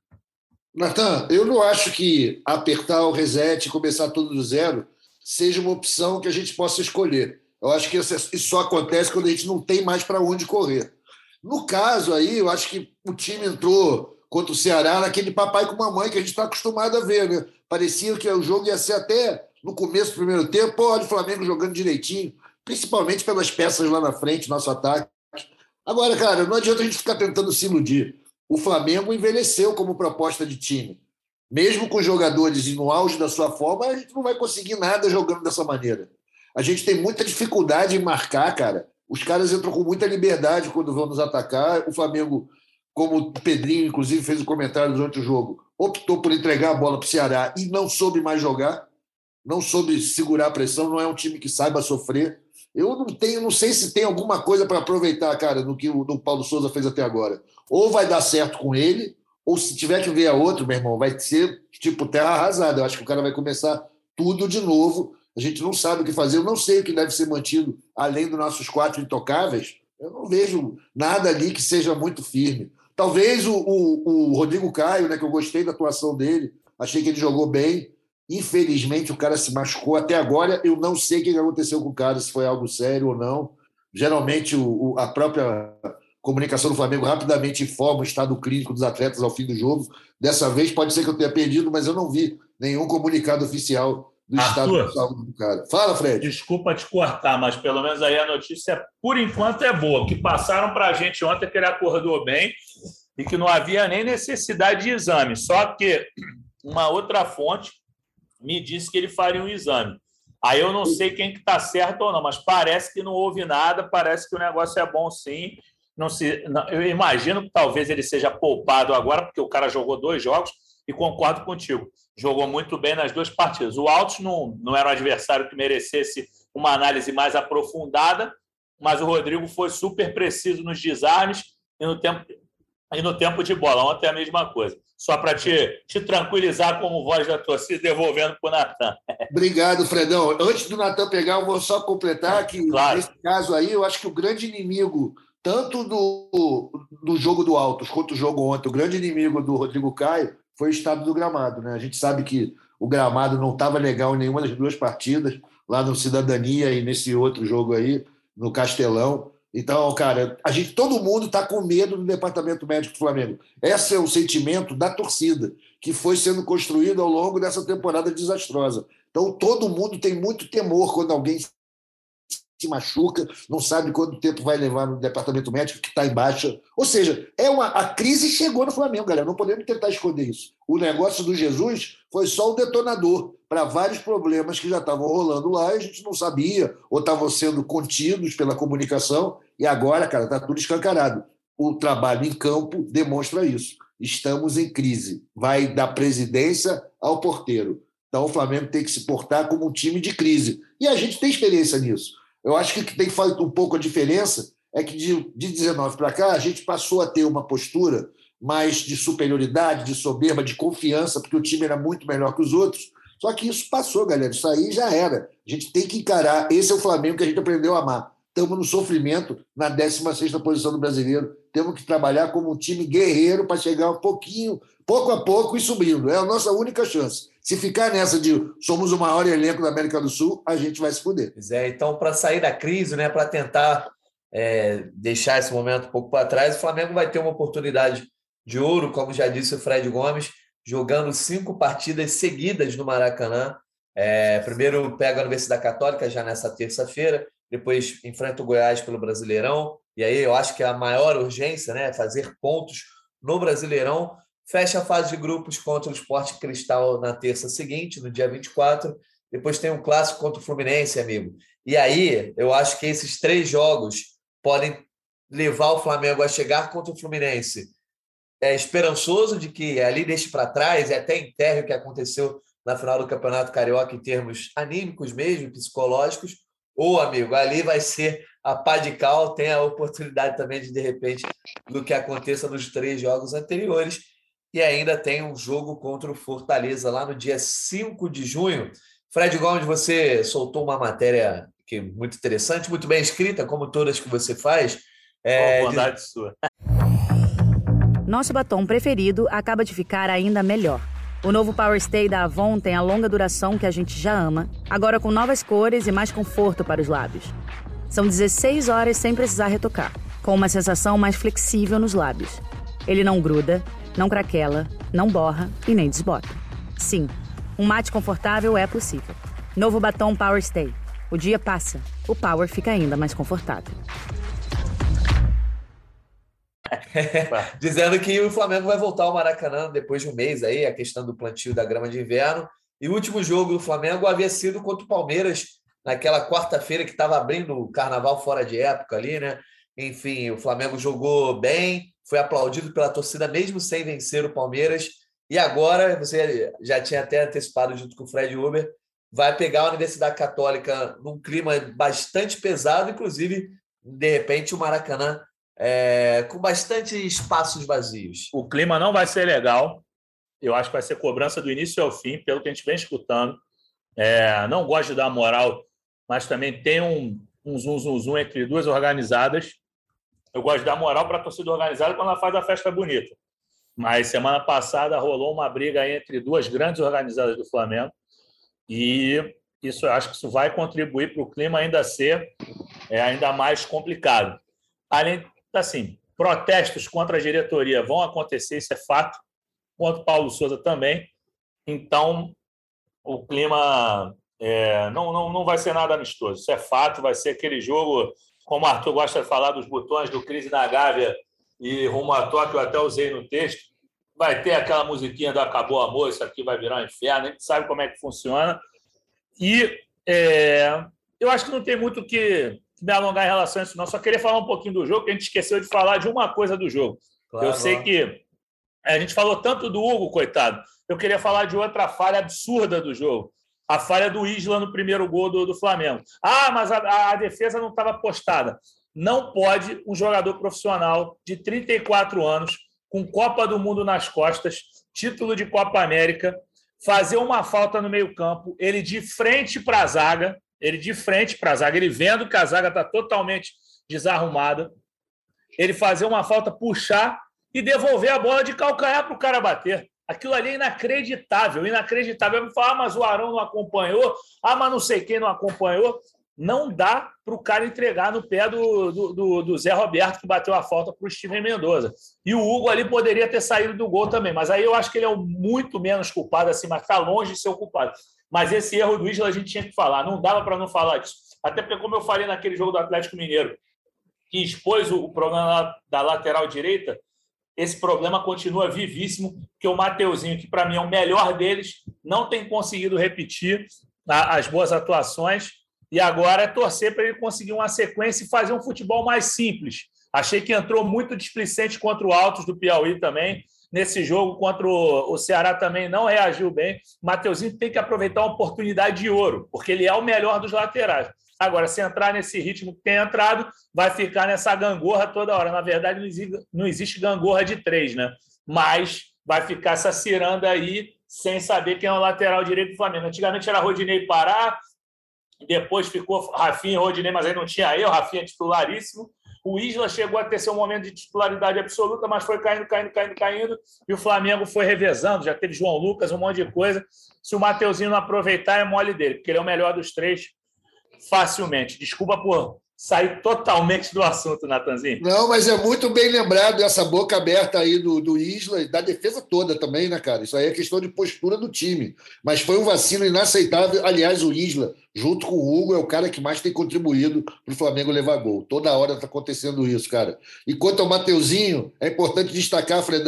Natan, eu não acho que apertar o reset e começar tudo do zero seja uma opção que a gente possa escolher. Eu acho que isso só acontece quando a gente não tem mais para onde correr. No caso aí, eu acho que o time entrou contra o Ceará naquele papai com mamãe que a gente está acostumado a ver, né? Parecia que o jogo ia ser até no começo do primeiro tempo, pô, olha o Flamengo jogando direitinho, principalmente pelas peças lá na frente, nosso ataque. Agora, cara, não adianta a gente ficar tentando se iludir. O Flamengo envelheceu como proposta de time. Mesmo com jogadores no auge da sua forma, a gente não vai conseguir nada jogando dessa maneira. A gente tem muita dificuldade em marcar, cara. Os caras entram com muita liberdade quando vão nos atacar. O Flamengo, como o Pedrinho, inclusive, fez um comentário durante o jogo, optou por entregar a bola para o Ceará e não soube mais jogar, não soube segurar a pressão, não é um time que saiba sofrer. Eu não tenho, não sei se tem alguma coisa para aproveitar, cara, no que o do Paulo Souza fez até agora. Ou vai dar certo com ele, ou se tiver que ver a outro, meu irmão, vai ser tipo terra arrasada. Eu acho que o cara vai começar tudo de novo. A gente não sabe o que fazer. Eu não sei o que deve ser mantido além dos nossos quatro intocáveis. Eu não vejo nada ali que seja muito firme. Talvez o, o, o Rodrigo Caio, né, que eu gostei da atuação dele, achei que ele jogou bem. Infelizmente, o cara se machucou. Até agora, eu não sei o que aconteceu com o cara, se foi algo sério ou não. Geralmente, o, a própria comunicação do Flamengo rapidamente informa o estado clínico dos atletas ao fim do jogo. Dessa vez, pode ser que eu tenha perdido, mas eu não vi nenhum comunicado oficial do Arthur, estado de saúde do cara. Fala, Fred. Desculpa te cortar, mas pelo menos aí a notícia, por enquanto, é boa. O que passaram para a gente ontem é que ele acordou bem e que não havia nem necessidade de exame. Só que uma outra fonte me disse que ele faria um exame. Aí eu não sei quem que está certo ou não, mas parece que não houve nada, parece que o negócio é bom sim. Não se, não, eu imagino que talvez ele seja poupado agora, porque o cara jogou dois jogos e concordo contigo. Jogou muito bem nas duas partidas. O Altos não, não era um adversário que merecesse uma análise mais aprofundada, mas o Rodrigo foi super preciso nos desarmes e no tempo, e no tempo de bola. Ontem é a mesma coisa. Só para te, te tranquilizar como voz da torcida, devolvendo para o Natan. Obrigado, Fredão. Antes do Natan pegar, eu vou só completar que, claro, nesse caso aí, eu acho que o grande inimigo, tanto do, do jogo do Altos quanto o jogo ontem, o grande inimigo do Rodrigo Caio foi o estado do gramado, né? A gente sabe que o gramado não estava legal em nenhuma das duas partidas, lá no Cidadania e nesse outro jogo aí, no Castelão. Então, cara, a gente, todo mundo está com medo do departamento médico do Flamengo. Esse é o sentimento da torcida, que foi sendo construído ao longo dessa temporada desastrosa. Então, todo mundo tem muito temor quando alguém se machuca, não sabe quanto tempo vai levar no departamento médico, que está em baixa. Ou seja, é uma, a crise chegou no Flamengo, galera. Não podemos tentar esconder isso. O negócio do Jesus foi só o detonador para vários problemas que já estavam rolando lá e a gente não sabia, ou estavam sendo contidos pela comunicação, e agora, cara, está tudo escancarado. O trabalho em campo demonstra isso. Estamos em crise. Vai da presidência ao porteiro. Então o Flamengo tem que se portar como um time de crise. E a gente tem experiência nisso. Eu acho que o que tem feito um pouco a diferença é que de, de dezenove para cá a gente passou a ter uma postura mais de superioridade, de soberba, de confiança, porque o time era muito melhor que os outros. Só que isso passou, galera. Isso aí já era. A gente tem que encarar. Esse é o Flamengo que a gente aprendeu a amar. Estamos no sofrimento, na décima sexta posição do brasileiro. Temos que trabalhar como um time guerreiro para chegar um pouquinho, pouco a pouco, e subindo. É a nossa única chance. Se ficar nessa de somos o maior elenco da América do Sul, a gente vai se fuder. Pois é, então, para sair da crise, né, para tentar é, deixar esse momento um pouco para trás, o Flamengo vai ter uma oportunidade de ouro, como já disse o Fred Gomes, jogando cinco partidas seguidas no Maracanã. É, primeiro pega a Universidade Católica já nessa terça-feira, depois enfrenta o Goiás pelo Brasileirão, e aí eu acho que a maior urgência, né, é fazer pontos no Brasileirão, fecha a fase de grupos contra o Sport Cristal na terça seguinte, no dia vinte e quatro. Depois tem um clássico contra o Fluminense, amigo. E aí, eu acho que esses três jogos podem levar o Flamengo a chegar contra o Fluminense é, esperançoso de que ali deixe para trás e até enterre o que aconteceu na final do Campeonato Carioca em termos anímicos mesmo, psicológicos, ou, amigo, ali vai ser a pá de cal, tem a oportunidade também de, de repente, do que aconteça nos três jogos anteriores, e ainda tem um jogo contra o Fortaleza lá no dia cinco de junho. Fred Gomes, você soltou uma matéria que é muito interessante, muito bem escrita, como todas que você faz. É, oh, bondade de... sua. Nosso batom preferido acaba de ficar ainda melhor. O novo Power Stay da Avon tem a longa duração que a gente já ama, agora com novas cores e mais conforto para os lábios. São dezesseis horas sem precisar retocar, com uma sensação mais flexível nos lábios. Ele não gruda, não craquela, não borra e nem desbota. Sim, um mate confortável é possível. Novo batom Power Stay. O dia passa, o Power fica ainda mais confortável. Dizendo que o Flamengo vai voltar ao Maracanã depois de um mês aí, a questão do plantio da grama de inverno. E o último jogo do Flamengo havia sido contra o Palmeiras, naquela quarta-feira que estava abrindo o carnaval fora de época ali, né? Enfim, o Flamengo jogou bem, foi aplaudido pela torcida mesmo sem vencer o Palmeiras. E agora, você já tinha até antecipado junto com o Fred Uber, vai pegar a Universidade Católica num clima bastante pesado, inclusive, de repente, o Maracanã É, com bastante espaços vazios. O clima não vai ser legal. Eu acho que vai ser cobrança do início ao fim, pelo que a gente vem escutando. É, não gosto de dar moral, mas também tem um, um zum, zum, zum entre duas organizadas. Eu gosto de dar moral para a torcida organizada quando ela faz a festa bonita. Mas semana passada rolou uma briga aí entre duas grandes organizadas do Flamengo e isso, eu acho que isso vai contribuir para o clima ainda ser é, ainda mais complicado. Além assim, protestos contra a diretoria vão acontecer, isso é fato, contra o Paulo Souza também. Então, o clima é, não, não, não vai ser nada amistoso. Isso é fato, vai ser aquele jogo, como o Arthur gosta de falar, dos botões do Crise na Gávea e rumo a Tóquio, eu até usei no texto. Vai ter aquela musiquinha do Acabou o Amor, isso aqui vai virar um inferno, a gente sabe como é que funciona. E é, eu acho que não tem muito o que me alongar em relação a isso, não. Só queria falar um pouquinho do jogo, que a gente esqueceu de falar de uma coisa do jogo. Claro, eu sei que a gente falou tanto do Hugo, coitado. Eu queria falar de outra falha absurda do jogo. A falha do Isla no primeiro gol do, do Flamengo. Ah, mas a, a defesa não estava postada. Não pode um jogador profissional de trinta e quatro anos, com Copa do Mundo nas costas, título de Copa América, fazer uma falta no meio-campo, ele de frente para a zaga, ele de frente para a zaga, ele vendo que a zaga está totalmente desarrumada, ele fazer uma falta, puxar e devolver a bola de calcanhar para o cara bater. Aquilo ali é inacreditável, inacreditável. Eu falo, ah, mas o Arão não acompanhou, ah, mas não sei quem não acompanhou. Não dá para o cara entregar no pé do, do, do, do Zé Roberto, que bateu a falta para o Steven Mendoza. E o Hugo ali poderia ter saído do gol também, mas aí eu acho que ele é o muito menos culpado, assim, mas está longe de ser o culpado. Mas esse erro do Isla a gente tinha que falar, não dava para não falar disso. Até porque, como eu falei naquele jogo do Atlético Mineiro, que expôs o, o problema da lateral direita, esse problema continua vivíssimo, porque o Mateuzinho, que para mim é o melhor deles, não tem conseguido repetir a, as boas atuações, e agora é torcer para ele conseguir uma sequência e fazer um futebol mais simples. Achei que entrou muito displicente contra o Altos do Piauí também. Nesse jogo contra o Ceará também não reagiu bem. O Mateuzinho tem que aproveitar uma oportunidade de ouro, porque ele é o melhor dos laterais. Agora, se entrar nesse ritmo que tem entrado, vai ficar nessa gangorra toda hora. Na verdade, não existe, não existe gangorra de três, né? Mas vai ficar essa ciranda aí sem saber quem é o lateral direito do Flamengo. Antigamente era Rodinei Pará, depois ficou Rafinha e Rodinei, mas aí não tinha eu, Rafinha titularíssimo. O Isla chegou a ter seu momento de titularidade absoluta, mas foi caindo, caindo, caindo, caindo, e o Flamengo foi revezando, já teve João Lucas, um monte de coisa. Se o Mateuzinho não aproveitar, é mole dele, porque ele é o melhor dos três facilmente. Desculpa por sair totalmente do assunto, Natanzinho. Não, mas é muito bem lembrado essa boca aberta aí do, do Isla e da defesa toda também, né, cara? Isso aí é questão de postura do time. Mas foi um vacilo inaceitável. Aliás, o Isla, junto com o Hugo, é o cara que mais tem contribuído para o Flamengo levar gol. Toda hora está acontecendo isso, cara. E quanto ao Mateuzinho, é importante destacar, Fredão,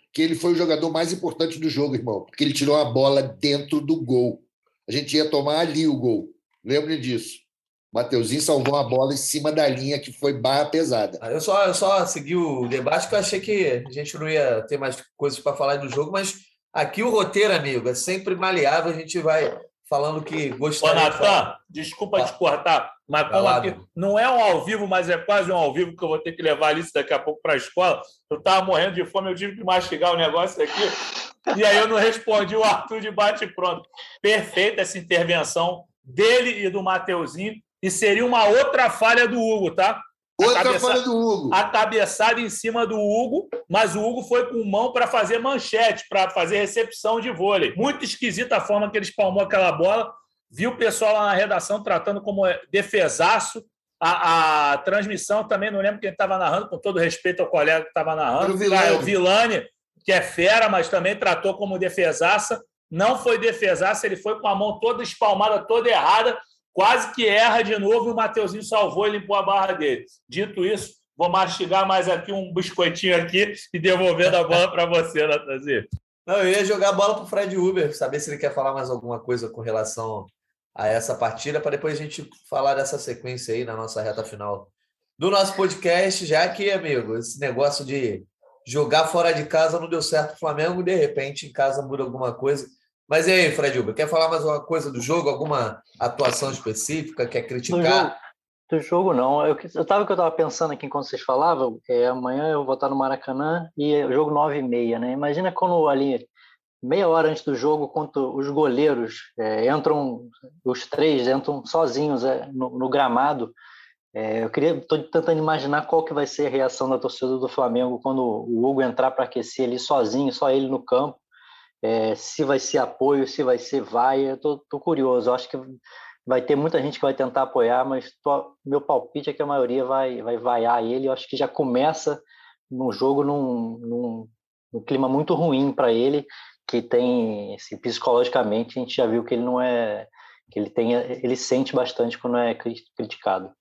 que ele foi o jogador mais importante do jogo, irmão, porque ele tirou a bola dentro do gol. A gente ia tomar ali o gol. Lembre disso. O Mateuzinho salvou a bola em cima da linha, que foi barra pesada. Eu só, eu só segui o debate, porque eu achei que a gente não ia ter mais coisas para falar do jogo, mas aqui o roteiro, amigo, é sempre maleável, a gente vai falando que gostaria. Ô, Natan, desculpa te cortar, mas como aqui não é um ao vivo, mas é quase um ao vivo, que eu vou ter que levar a Alice daqui a pouco para a escola. Eu estava morrendo de fome, eu tive que mastigar o negócio aqui, e aí eu não respondi o Arthur de bate-pronto. Perfeita essa intervenção dele e do Mateuzinho, e seria uma outra falha do Hugo, tá? Outra cabeça... falha do Hugo. A cabeçada em cima do Hugo, mas o Hugo foi com mão para fazer manchete, para fazer recepção de vôlei. Muito esquisita a forma que ele espalmou aquela bola. Viu o pessoal lá na redação tratando como defesaço. A, a transmissão também, não lembro quem estava narrando, com todo respeito ao colega que estava narrando. O Vilani. Ah, o Vilani, que é fera, mas também tratou como defesaça. Não foi defesaça, ele foi com a mão toda espalmada, toda errada. Quase que erra de novo e o Mateuzinho salvou e limpou a barra dele. Dito isso, vou mastigar mais aqui um biscoitinho aqui e devolvendo a bola para você, Natanzinho. Não, eu ia jogar a bola para o Fred Uber, saber se ele quer falar mais alguma coisa com relação a essa partida, para depois a gente falar dessa sequência aí na nossa reta final do nosso podcast, já que, amigo, esse negócio de jogar fora de casa não deu certo o Flamengo, de repente em casa muda alguma coisa. Mas e aí, Fred Uber, quer falar mais alguma coisa do jogo? Alguma atuação específica? Quer criticar? Do jogo, do jogo não. Eu estava que eu estava pensando aqui enquanto vocês falavam, é, amanhã eu vou estar no Maracanã e é o jogo nove e meia, né? Imagina quando ali, meia hora antes do jogo, quando os goleiros é, entram, os três entram sozinhos é, no, no gramado. É, eu queria, estou tentando imaginar qual que vai ser a reação da torcida do Flamengo quando o Hugo entrar para aquecer ali sozinho, só ele no campo. É, se vai ser apoio, se vai ser vaia, eu tô, tô curioso. Eu acho que vai ter muita gente que vai tentar apoiar, mas tô, meu palpite é que a maioria vai, vai vaiar ele. Eu acho que já começa no jogo num, num, num clima muito ruim para ele, que tem, assim, psicologicamente, a gente já viu que ele não é, que ele tem, ele sente bastante quando é criticado.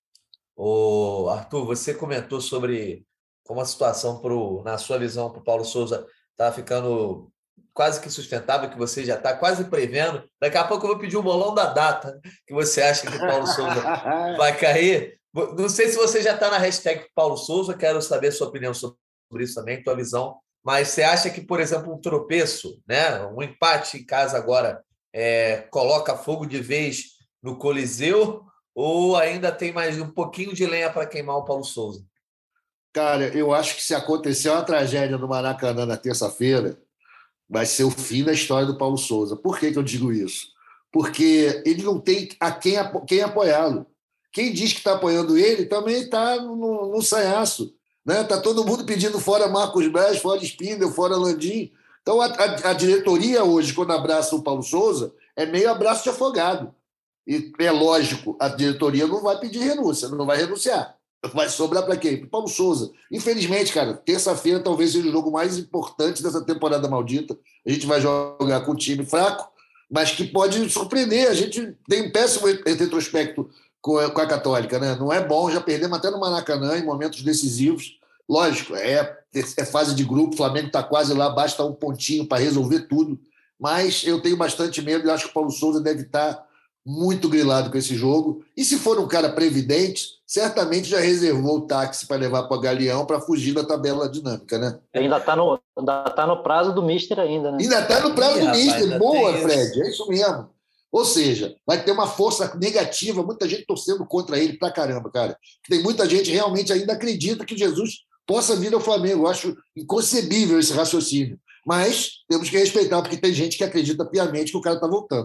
Ô, Arthur, você comentou sobre como a situação, pro, na sua visão, para o Paulo Souza está ficando quase que sustentável, que você já está quase prevendo. Daqui a pouco eu vou pedir o bolão da data que você acha que o Paulo Souza vai cair. Não sei se você já está na hashtag Paulo Souza, quero saber a sua opinião sobre isso também, tua visão. Mas você acha que, por exemplo, um tropeço, né, um empate em casa agora, é, coloca fogo de vez no Coliseu, ou ainda tem mais um pouquinho de lenha para queimar o Paulo Souza? Cara, eu acho que se acontecer uma tragédia no Maracanã na terça-feira, vai ser o fim da história do Paulo Souza. Por que que eu digo isso? Porque ele não tem a quem, quem apoiá-lo. Quem diz que está apoiando ele também está no, no sanhaço. Né? Tá todo mundo pedindo fora Marcos Braz, fora Spindel, fora Landim. Então, a, a, a diretoria hoje, quando abraça o Paulo Souza, é meio abraço de afogado. E é lógico, a diretoria não vai pedir renúncia, não vai renunciar. Vai sobrar para quem? Para o Paulo Souza. Infelizmente, cara, terça-feira talvez seja o jogo mais importante dessa temporada maldita. A gente vai jogar com um time fraco, mas que pode surpreender. A gente tem um péssimo retrospecto com a, com a Católica, né? Não é bom, já perdemos até no Maracanã em momentos decisivos. Lógico, é, é fase de grupo, o Flamengo está quase lá, basta um pontinho para resolver tudo. Mas eu tenho bastante medo e acho que o Paulo Souza deve estar muito grilado com esse jogo. E se for um cara previdente, certamente já reservou o táxi para levar para o Galeão para fugir da tabela dinâmica, né? Ainda está no, ainda tá no prazo do Mister ainda, né? Ainda está no prazo Ih, do rapaz, Mister. Boa, Fred, isso. é isso mesmo. Ou seja, vai ter uma força negativa, muita gente torcendo contra ele pra caramba, cara. Tem muita gente realmente ainda acredita que Jesus possa vir ao Flamengo. Eu acho inconcebível esse raciocínio. Mas temos que respeitar, porque tem gente que acredita piamente que o cara está voltando.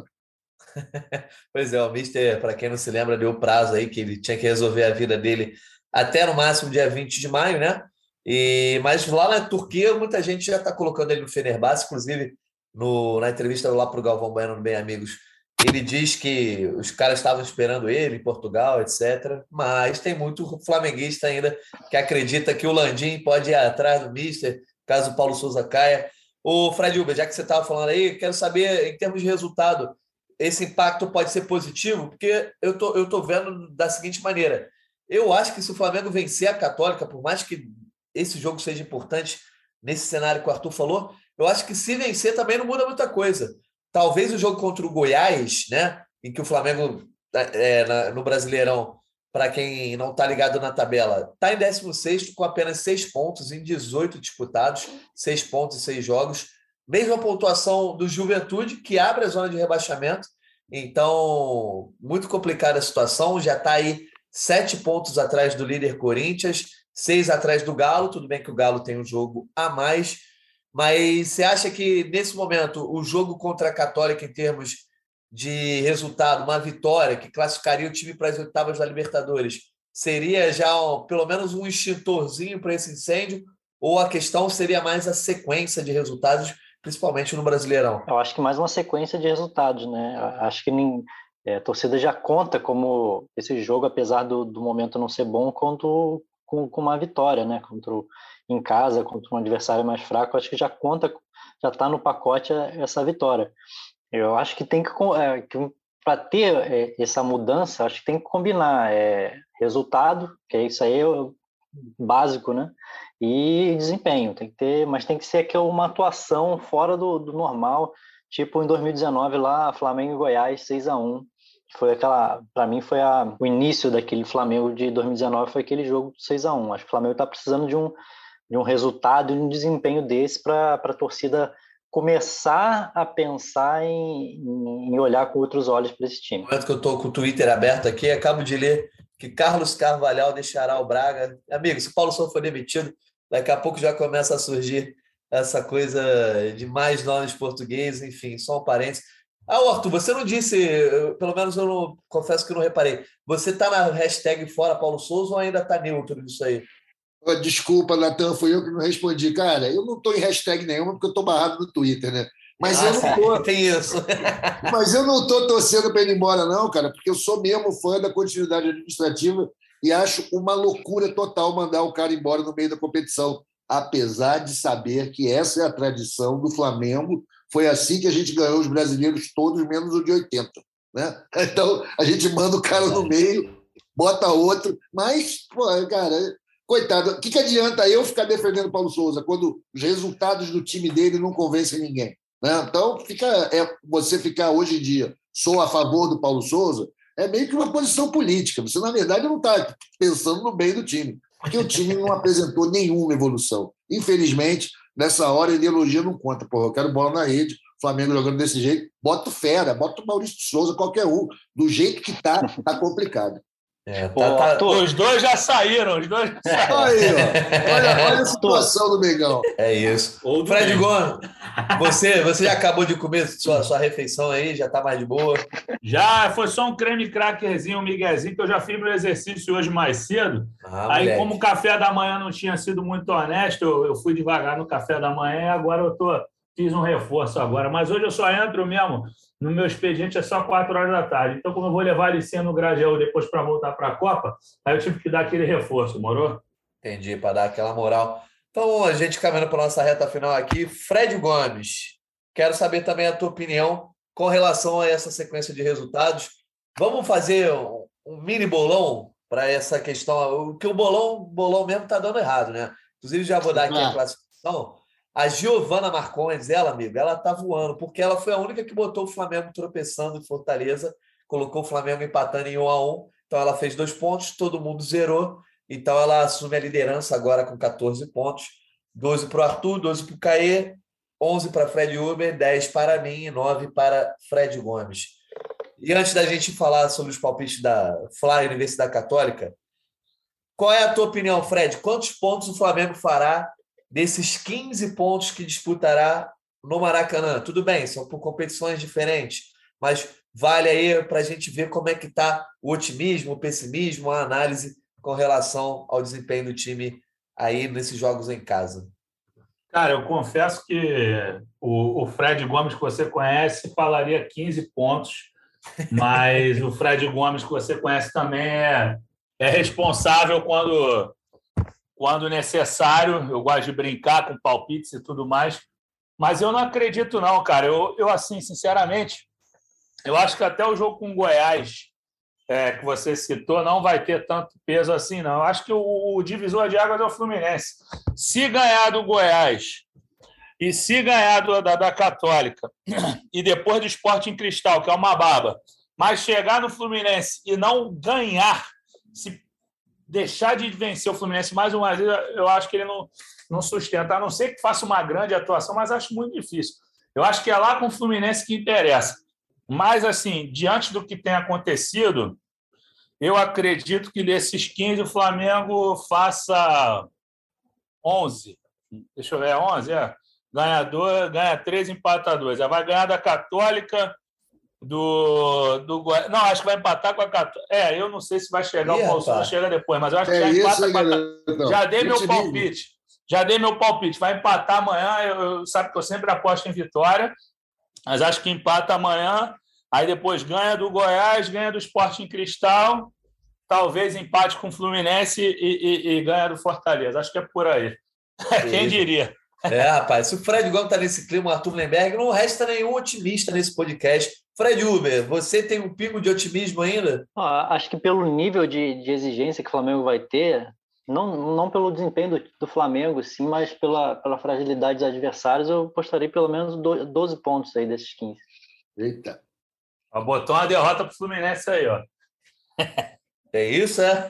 Pois é, o Mister, para quem não se lembra, deu prazo aí que ele tinha que resolver a vida dele até no máximo dia vinte de maio, né? E, mas lá na Turquia, muita gente já está colocando ele no Fenerbahçe, inclusive no, na entrevista lá para o Galvão Bueno no Bem Amigos, ele diz que os caras estavam esperando ele em Portugal, etcétera. Mas tem muito flamenguista ainda que acredita que o Landim pode ir atrás do Mister, caso o Paulo Souza caia. Ô, Fred Uber, já que você estava falando aí, quero saber, em termos de resultado, esse impacto pode ser positivo? Porque eu tô, eu tô vendo da seguinte maneira. Eu acho que se o Flamengo vencer a Católica, por mais que esse jogo seja importante, nesse cenário que o Arthur falou, eu acho que se vencer também não muda muita coisa. Talvez o jogo contra o Goiás, né, em que o Flamengo, é, na, no Brasileirão, para quem não está ligado na tabela, está em décimo sexto com apenas seis pontos em dezoito disputados, seis pontos em seis jogos. Mesma pontuação do Juventude, que abre a zona de rebaixamento. Então, muito complicada a situação. Já está aí sete pontos atrás do líder Corinthians, seis atrás do Galo. Tudo bem que o Galo tem um jogo a mais. Mas você acha que, nesse momento, o jogo contra a Católica, em termos de resultado, uma vitória que classificaria o time para as oitavas da Libertadores, seria já um, pelo menos um extintorzinho para esse incêndio? Ou a questão seria mais a sequência de resultados, principalmente no Brasileirão? Eu acho que mais uma sequência de resultados, né? Acho que nem, é, a torcida já conta como esse jogo, apesar do, do momento não ser bom, quanto com, com uma vitória, né? Contra o, em casa, contra um adversário mais fraco, acho que já conta, já está no pacote essa vitória. Eu acho que tem que, é, que para ter é, essa mudança, acho que tem que combinar é, resultado, que é isso aí é o básico, né? E desempenho, tem que ter, mas tem que ser aqui uma atuação fora do, do normal, tipo em dois mil e dezenove lá, Flamengo e Goiás seis a um, que foi aquela, para mim foi a, o início daquele Flamengo de dois mil e dezenove, foi aquele jogo seis a um. Acho que o Flamengo está precisando de um, de um resultado e um desempenho desse para a torcida começar a pensar em, em olhar com outros olhos para esse time. No momento que eu estou com o Twitter aberto aqui, acabo de ler que Carlos Carvalhal deixará o Braga. Amigo, se o Paulo Souza for demitido, daqui a pouco já começa a surgir essa coisa de mais nomes portugueses, enfim, só um parênteses. Ah, Arthur, você não disse, pelo menos eu não, confesso que eu não reparei, você está na hashtag Fora Paulo Souza ou ainda está neutro nisso aí? Desculpa, Natan, foi eu que não respondi. Cara, eu não estou em hashtag nenhuma porque eu estou barrado no Twitter, né? Mas ah, eu não tô... tem isso. Mas eu não estou torcendo para ele ir embora, não, cara, porque eu sou mesmo fã da continuidade administrativa e acho uma loucura total mandar o cara embora no meio da competição, apesar de saber que essa é a tradição do Flamengo. Foi assim que a gente ganhou os brasileiros todos, menos o de oitenta. Né? Então, a gente manda o cara no meio, bota outro, mas, pô, cara... Coitado, o que, que adianta eu ficar defendendo o Paulo Souza quando os resultados do time dele não convencem ninguém? Né? Então, fica, é, você ficar hoje em dia, sou a favor do Paulo Souza, é meio que uma posição política. Você, na verdade, não está pensando no bem do time, porque o time não apresentou nenhuma evolução. Infelizmente, nessa hora, a ideologia não conta. Porra, eu quero bola na rede, Flamengo jogando desse jeito, bota o Fera, bota o Maurício de Souza, qualquer um. Do jeito que está, está complicado. É, tá, tá... Os dois já saíram, os dois já saíram. Aí, ó. Olha, olha a situação do Mengão. É isso. Fred Gomes, você, você já acabou de comer sua, sua refeição aí? Já está mais de boa? Já, foi só um creme crackerzinho, um miguezinho, que eu já fiz meu exercício hoje mais cedo. Ah, aí, moleque. Como o café da manhã não tinha sido muito honesto, eu, eu fui devagar no café da manhã e agora eu tô, fiz um reforço agora. Mas hoje eu só entro mesmo... No meu expediente é só quatro horas da tarde. Então, como eu vou levar a licença no Grajaú depois para voltar para a Copa, aí eu tive que dar aquele reforço, morou? Entendi, para dar aquela moral. Então, a gente caminhando para a nossa reta final aqui. Fred Gomes, quero saber também a tua opinião com relação a essa sequência de resultados. Vamos fazer um, um mini bolão para essa questão, porque o bolão, bolão mesmo está dando errado, né? Inclusive, já vou dar aqui a classificação. A Giovana Marcondes, ela, amigo, ela tá voando, porque ela foi a única que botou o Flamengo tropeçando em Fortaleza, colocou o Flamengo empatando em um a um, então ela fez dois pontos, todo mundo zerou, então ela assume a liderança agora com catorze pontos, doze para o Arthur, doze para o Caê, onze para Fred Uber, dez para mim e nove para Fred Gomes. E antes da gente falar sobre os palpites da Fla e Universidade Católica, qual é a tua opinião, Fred? Quantos pontos o Flamengo fará desses quinze pontos que disputará no Maracanã? Tudo bem, são por competições diferentes, mas vale aí para a gente ver como é que está o otimismo, o pessimismo, a análise com relação ao desempenho do time aí nesses jogos em casa. Cara, eu confesso que o, o Fred Gomes que você conhece falaria quinze pontos, mas o Fred Gomes que você conhece também é, é responsável quando... quando necessário, eu gosto de brincar com palpites e tudo mais, mas eu não acredito não, cara. Eu, eu assim, sinceramente, eu acho que até o jogo com o Goiás é, que você citou não vai ter tanto peso assim, não. Eu acho que o, o divisor de águas é o Fluminense. Se ganhar do Goiás e se ganhar do, da, da Católica e depois do Sporting Cristal, que é uma baba, mas chegar no Fluminense e não ganhar, se deixar de vencer o Fluminense mais uma vez, eu acho que ele não, não sustenta, a não ser que faça uma grande atuação, mas acho muito difícil. Eu acho que é lá com o Fluminense que interessa. Mas, assim, diante do que tem acontecido, eu acredito que desses quinze o Flamengo faça onze. Deixa eu ver, é onze? É. Ganha dois, ganha três, empata dois. Já vai ganhar da Católica, do, do Goiás. Não, acho que vai empatar com a Católica. É, eu não sei se vai chegar, Ih, o Paulo Souza chega depois, mas eu acho que é já empata isso, com a Católica. Já dei meu palpite. Já dei meu palpite. Vai empatar amanhã. Eu, eu sabe que eu sempre aposto em vitória, mas acho que empata amanhã. Aí depois ganha do Goiás, ganha do Sporting Cristal, talvez empate com o Fluminense e, e, e ganha do Fortaleza. Acho que é por aí. Quem diria? É, rapaz, se o Fred Gomes está nesse clima, o Arthur Lemberg, não resta nenhum otimista nesse podcast. Fred Uber, você tem um pingo de otimismo ainda? Ah, acho que pelo nível de, de exigência que o Flamengo vai ter, não, não pelo desempenho do, do Flamengo, sim, mas pela, pela fragilidade dos adversários, eu apostaria pelo menos doze pontos aí desses quinze. Eita. Botou uma derrota para o Fluminense aí, ó. É isso, é?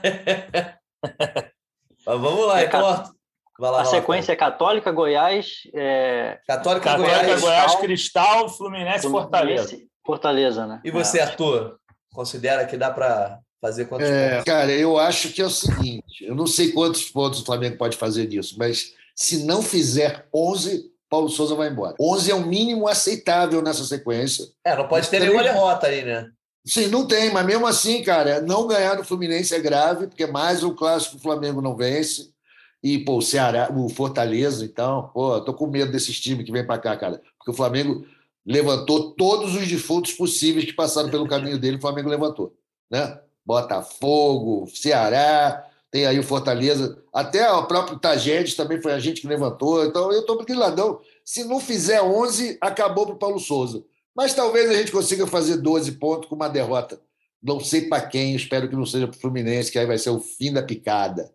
Mas vamos lá, é, então, Arthur. Vai lá, a sequência lá, é Católica, Goiás... É... Católica, Católica, Goiás, Goiás, Cristal, Fluminense e Fortaleza. Fortaleza, né? E você, é. Arthur, considera que dá para fazer quantos é, pontos? Cara, eu acho que é o seguinte, eu não sei quantos pontos o Flamengo pode fazer disso, mas se não fizer onze, Paulo Souza vai embora. onze é o mínimo aceitável nessa sequência. É, não pode ter nenhuma derrota aí, né? Sim, não tem, mas mesmo assim, cara, não ganhar do Fluminense é grave, porque mais um clássico o Flamengo não vence. E, pô, o Ceará, o Fortaleza, então, pô, eu tô com medo desses times que vêm para cá, cara. Porque o Flamengo levantou todos os defuntos possíveis que passaram pelo caminho dele, o Flamengo levantou, né? Botafogo, Ceará, tem aí o Fortaleza, até o próprio Tajeres também foi a gente que levantou. Então, eu tô griladão. Se não fizer onze, acabou pro Paulo Souza. Mas talvez a gente consiga fazer doze pontos com uma derrota. Não sei para quem, espero que não seja pro Fluminense, que aí vai ser o fim da picada.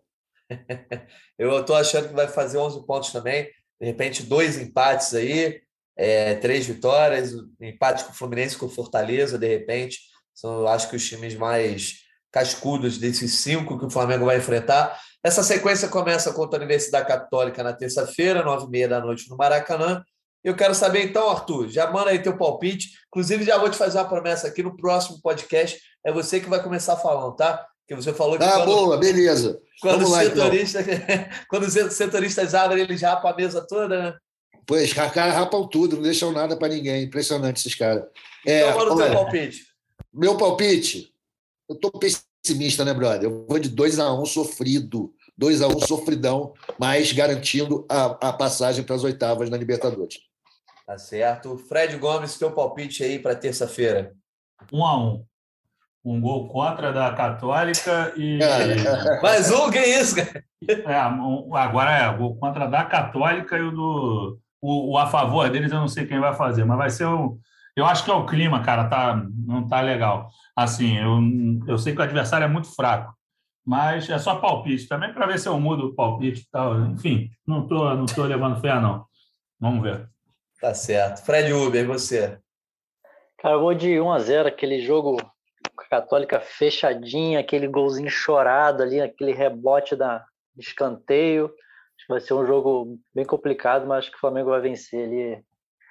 Eu estou achando que vai fazer onze pontos também. De repente, dois empates aí, é, três vitórias, empate com o Fluminense, com o Fortaleza, de repente. São, acho que, os times mais cascudos desses cinco que o Flamengo vai enfrentar. Essa sequência começa contra a Universidade Católica na terça-feira, nove e meia da noite, no Maracanã. Eu quero saber, então, Arthur, já manda aí teu palpite. Inclusive, já vou te fazer uma promessa aqui no próximo podcast. É você que vai começar falando, tá? Porque você falou que... Ah, quando, boa, beleza. Quando, lá, setorista, então. Quando os setoristas abrem, eles rapam a mesa toda, né? Pois, os caras rapam tudo, não deixam nada para ninguém. Impressionante esses caras. É, então, manda o teu palpite. Meu palpite? Eu tô pessimista, né, brother? Eu vou de dois a um sofrido. dois a um sofridão, mas garantindo a, a passagem para as oitavas na Libertadores. Tá certo. Fred Gomes, teu palpite aí para terça-feira. um a um. Um gol contra da Católica e... Mais um, que isso, cara? É, agora é, gol contra da Católica e o do... O, o a favor deles eu não sei quem vai fazer, mas vai ser o... Eu acho que é o clima, cara, tá, não tá legal. Assim, eu, eu sei que o adversário é muito fraco, mas é só palpite também para ver se eu mudo o palpite e tal. Enfim, não tô, não tô levando fé, não. Vamos ver. Tá certo. Fred Uber, e você? Cara, eu vou de um a zero, aquele jogo... Católica fechadinha, aquele golzinho chorado ali, aquele rebote da escanteio. Acho que vai ser um jogo bem complicado, mas acho que o Flamengo vai vencer ali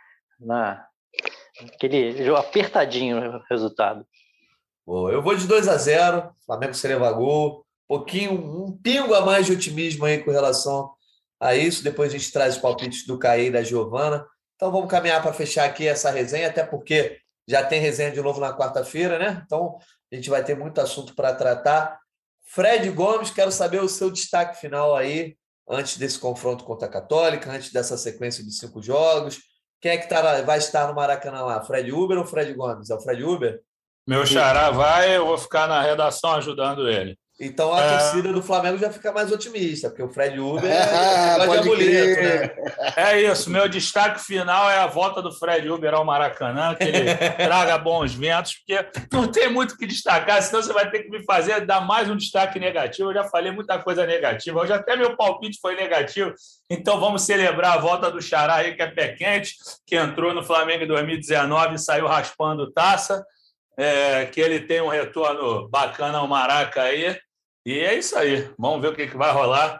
na aquele jogo apertadinho o resultado. Boa, eu vou de dois a zero, Flamengo se leva gol, pouquinho, um pingo a mais de otimismo aí com relação a isso. Depois a gente traz os palpites do Caí e da Giovana. Então vamos caminhar para fechar aqui essa resenha, até porque já tem resenha de novo na quarta-feira, né? Então, a gente vai ter muito assunto para tratar. Fred Gomes, quero saber o seu destaque final aí, antes desse confronto contra a Católica, antes dessa sequência de cinco jogos. Quem é que tá, vai estar no Maracanã lá? Fred Uber ou Fred Gomes? É o Fred Uber? Meu xará vai, eu vou ficar na redação ajudando ele. Então a É. torcida do Flamengo já fica mais otimista, porque o Fred Uber é, Ah, é, pode de amuleto, crer. né? É isso, meu destaque final é a volta do Fred Uber ao Maracanã, que ele traga bons ventos, porque não tem muito o que destacar, senão você vai ter que me fazer dar mais um destaque negativo. Eu já falei muita coisa negativa, hoje até meu palpite foi negativo, então vamos celebrar a volta do Xará aí, que é pé quente, que entrou no Flamengo em dois mil e dezenove e saiu raspando taça, é, que ele tem um retorno bacana ao Maraca aí, e é isso aí, vamos ver o que, que vai rolar.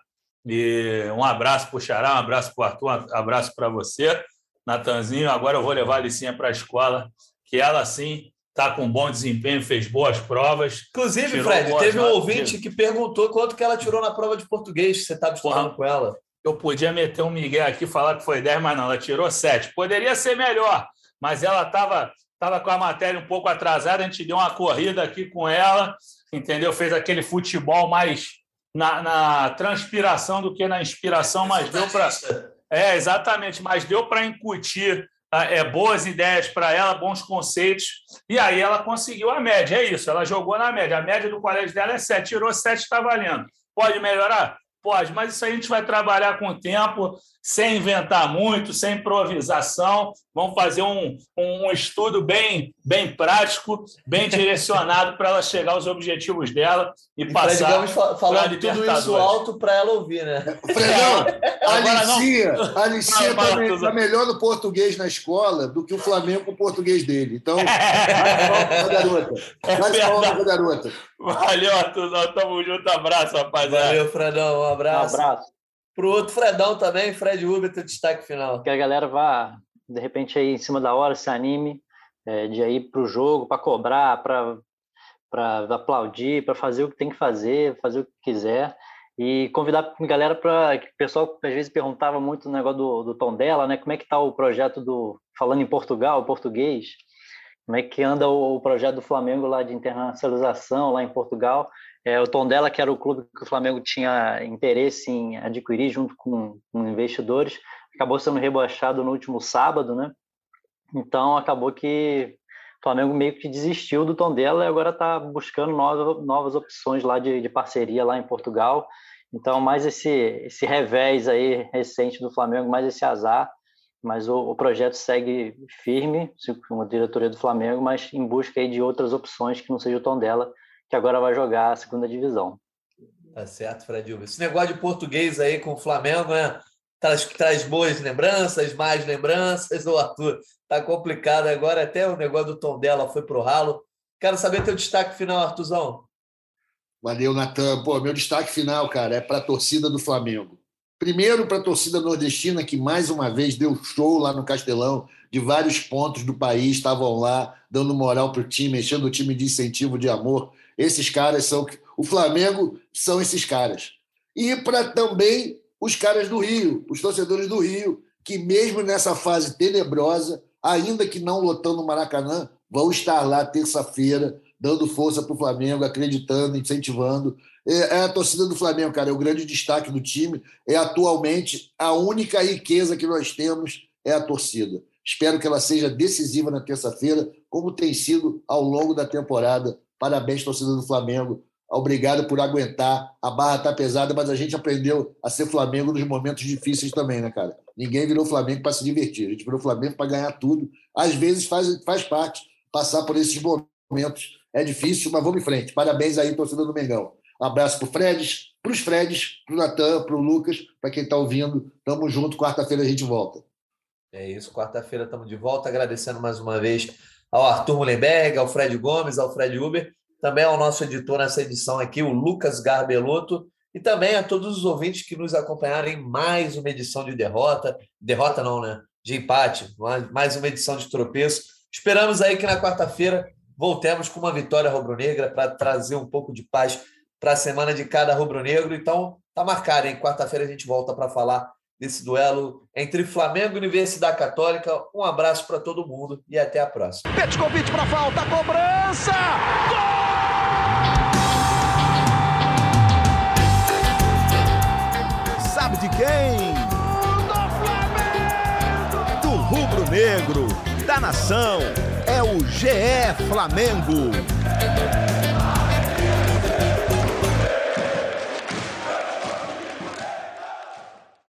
E um abraço para o Xará, um abraço para o Arthur, um abraço para você, Natanzinho. Agora eu vou levar a Licinha para a escola, que ela sim está com bom desempenho, fez boas provas. Inclusive, tirou Fred, boas teve um notas. ouvinte que perguntou quanto que ela tirou na prova de português, que você estava estudando Porra. com ela. Eu podia meter um migué aqui e falar que foi dez, mas não, ela tirou sete. Poderia ser melhor, mas ela estava tava com a matéria um pouco atrasada, a gente deu uma corrida aqui com ela, entendeu? Fez aquele futebol mais na, na transpiração do que na inspiração, mas deu para... É, exatamente, mas deu para incutir é, boas ideias para ela, bons conceitos, e aí ela conseguiu a média, é isso, ela jogou na média, a média do colégio dela é sete, tirou sete, está valendo. Pode melhorar? Pode, mas isso aí a gente vai trabalhar com o tempo, sem inventar muito, sem improvisação. Vamos fazer um, um estudo bem, bem prático, bem direcionado para ela chegar aos objetivos dela e, E passar. Fred Gomes fa- falando pra tudo isso alto para ela ouvir, né? Fredão, a Agora não. Alicia, a Alicia Fala, tá, me- Tuza. tá melhor no português na escola do que o Flamengo com o português dele. Então, mais palmas pra garota. Mais palmas pra garota. Valeu, Arthur. Tamo junto. Abraço, rapaziada. Valeu, Fredão. Um Um abraço. abraço. Pro outro Fredão também, Fred Uber, teu destaque final. Que a galera vá, de repente, aí em cima da hora, se anime é, de ir para o jogo, para cobrar, para aplaudir, para fazer o que tem que fazer, fazer o que quiser. E convidar a galera para... O pessoal às vezes perguntava muito no negócio do, do Tondela, né? Como é que está o projeto do... Falando em Portugal, português, como é que anda o, o projeto do Flamengo lá de internacionalização lá em Portugal. É, o Tondela, que era o clube que o Flamengo tinha interesse em adquirir junto com, com investidores, acabou sendo rebaixado no último sábado, né? Então, acabou que o Flamengo meio que desistiu do Tondela e agora está buscando novas, novas opções lá de, de parceria lá em Portugal. Então, mais esse, esse revés aí recente do Flamengo, mais esse azar, mas o, o projeto segue firme, com a diretoria do Flamengo, mas em busca aí de outras opções que não seja o Tondela, que agora vai jogar a segunda divisão. Tá certo, Fred Uber. Esse negócio de português aí com o Flamengo, né? Traz, traz boas lembranças, mais lembranças. O Arthur tá complicado agora, até o negócio do Tondela foi pro ralo. Quero saber teu destaque final, Arthurzão. Valeu, Natan. Pô, meu destaque final, cara, é para a torcida do Flamengo. Primeiro, para a torcida nordestina, que mais uma vez deu show lá no Castelão, de vários pontos do país, estavam lá dando moral para o time, enchendo o time de incentivo, de amor. Esses caras são... O Flamengo são esses caras. E para também os caras do Rio, os torcedores do Rio, que mesmo nessa fase tenebrosa, ainda que não lotando o Maracanã, vão estar lá terça-feira, dando força para o Flamengo, acreditando, incentivando. É a torcida do Flamengo, cara, é o grande destaque do time. É atualmente a única riqueza que nós temos é a torcida. Espero que ela seja decisiva na terça-feira, como tem sido ao longo da temporada. Parabéns, torcida do Flamengo. Obrigado por aguentar. A barra está pesada, mas a gente aprendeu a ser Flamengo nos momentos difíceis também, né, cara? Ninguém virou Flamengo para se divertir. A gente virou Flamengo para ganhar tudo. Às vezes faz, faz parte passar por esses momentos. É difícil, mas vamos em frente. Parabéns aí, torcida do Mengão. Um abraço para o Fredes, para os Fredes, para o Natan, para o Lucas, para quem está ouvindo. Tamo junto. Quarta-feira a gente volta. É isso. Quarta-feira estamos de volta. Agradecendo mais uma vez ao Arthur Mullenberg, ao Fred Gomes, ao Fred Uber. Também ao nosso editor nessa edição aqui, o Lucas Garbelotto, e também a todos os ouvintes que nos acompanharam em mais uma edição de derrota. Derrota não, né? De empate. Mais uma edição de tropeço. Esperamos aí que na quarta-feira voltemos com uma vitória rubro-negra para trazer um pouco de paz para a semana de cada rubro-negro. Então, tá marcado, hein? Quarta-feira a gente volta para falar desse duelo entre Flamengo e Universidade Católica. Um abraço para todo mundo e até a próxima. Petkovic para falta, cobrança! Gol! Sabe de quem? Do Flamengo! Do rubro-negro, da nação, é o G E Flamengo.